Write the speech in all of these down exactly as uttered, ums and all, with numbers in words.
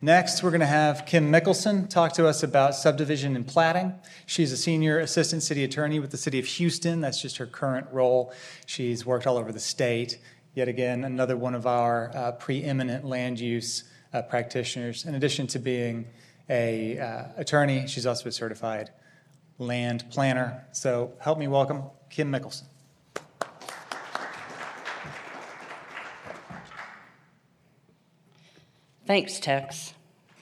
Next, we're going to have Kim Mickelson talk to us about subdivision and platting. She's a senior assistant city attorney with the city of Houston. That's just her current role. She's worked all over the state. Yet again, another one of our uh, preeminent land use uh, practitioners. In addition to being a uh, attorney, she's also a certified land planner. So help me welcome Kim Mickelson. Thanks, Tex.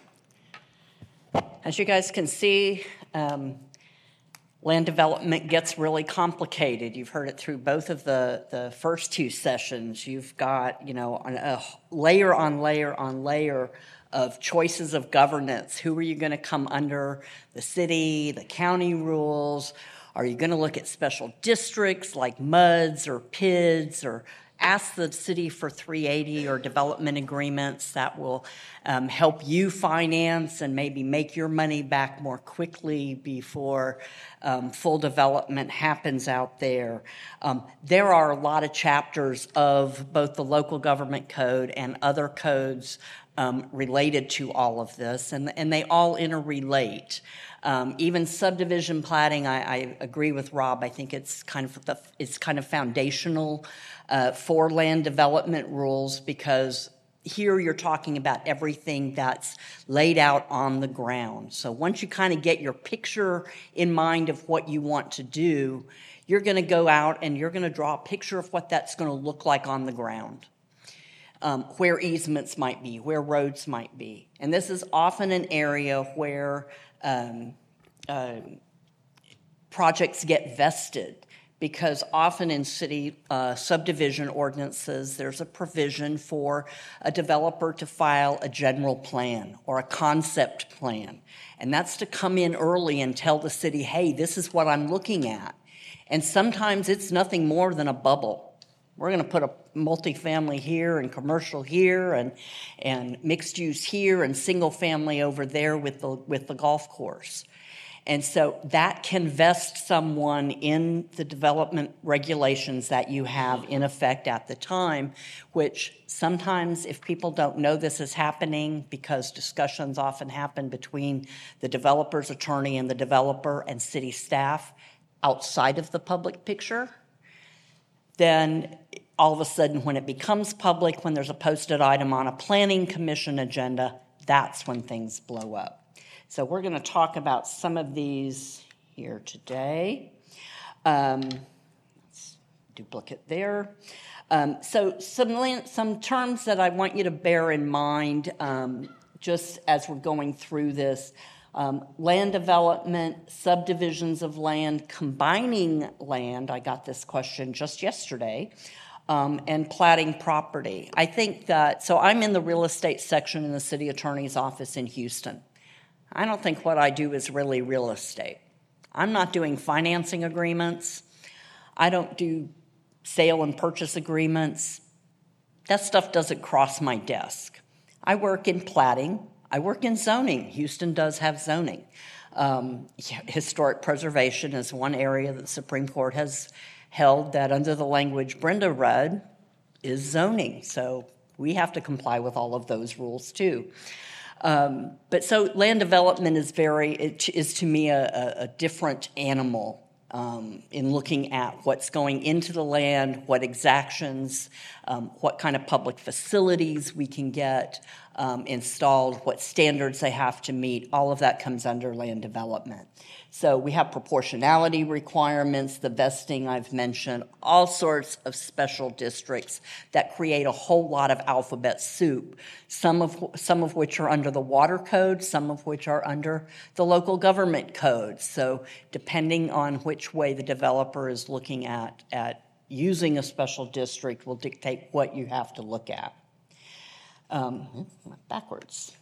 As you guys can see, um, land development gets really complicated. You've heard it through both of the, the first two sessions. You've got, you know, a layer on layer on layer of choices of governance. Who are you going to come under? The city, the county rules? Are you going to look at special districts like M U Ds or P I Ds, or ask the city for three eighty or development agreements that will um, help you finance and maybe make your money back more quickly before um, full development happens out there. Um, there are a lot of chapters of both the local government code and other codes um, related to all of this, and, and they all interrelate. Um, even subdivision platting, I, I agree with Rob. I think it's kind of the, it's kind of foundational uh, for land development rules, because here you're talking about everything that's laid out on the ground. So once you kind of get your picture in mind of what you want to do, you're going to go out and you're going to draw a picture of what that's going to look like on the ground. Um, where easements might be, where roads might be. And this is often an area where um, uh, projects get vested, because often in city uh, subdivision ordinances, there's a provision for a developer to file a general plan or a concept plan. And that's to come in early and tell the city, hey, this is what I'm looking at. And sometimes it's nothing more than a bubble. We're going to put a multifamily here and commercial here and and mixed use here and single family over there with the with the golf course. And so that can vest someone in the development regulations that you have in effect at the time, which sometimes, if people don't know this is happening, because discussions often happen between the developer's attorney and the developer and city staff outside of the public picture, then all of a sudden when it becomes public, when there's a posted item on a planning commission agenda, that's when things blow up. So we're going to talk about some of these here today. Um, let's duplicate there. Um, so some, some terms that I want you to bear in mind um, just as we're going through this. Um, land development, subdivisions of land, combining land, I got this question just yesterday, um, and platting property. I think that, so I'm in the real estate section in the city attorney's office in Houston. I don't think what I do is really real estate. I'm not doing financing agreements. I don't do sale and purchase agreements. That stuff doesn't cross my desk. I work in platting. I work in zoning. Houston does have zoning. Um, historic preservation is one area that the Supreme Court has held that under the language Brenda read is zoning. So we have to comply with all of those rules too. Um, but so land development is very, it is to me a, a, a different animal um, in looking at what's going into the land, what exactions, um, what kind of public facilities we can get um, installed, what standards they have to meet. All of that comes under land development. So we have proportionality requirements, the vesting I've mentioned, all sorts of special districts that create a whole lot of alphabet soup, some of, some of which are under the water code, some of which are under the local government code. So depending on which way the developer is looking at, at using a special district will dictate what you have to look at. Um, backwards.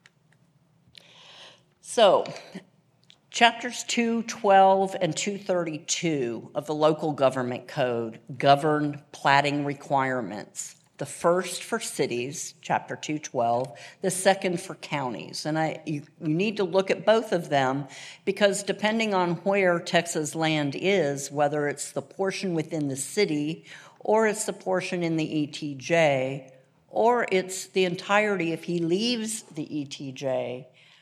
So, Chapters two twelve and two thirty-two of the Local Government Code govern platting requirements. The first for cities, Chapter two twelve, the second for counties. And I, you, you need to look at both of them because depending on where Texas land is, whether it's the portion within the city or it's the portion in the E T J or it's the entirety if he leaves the E T J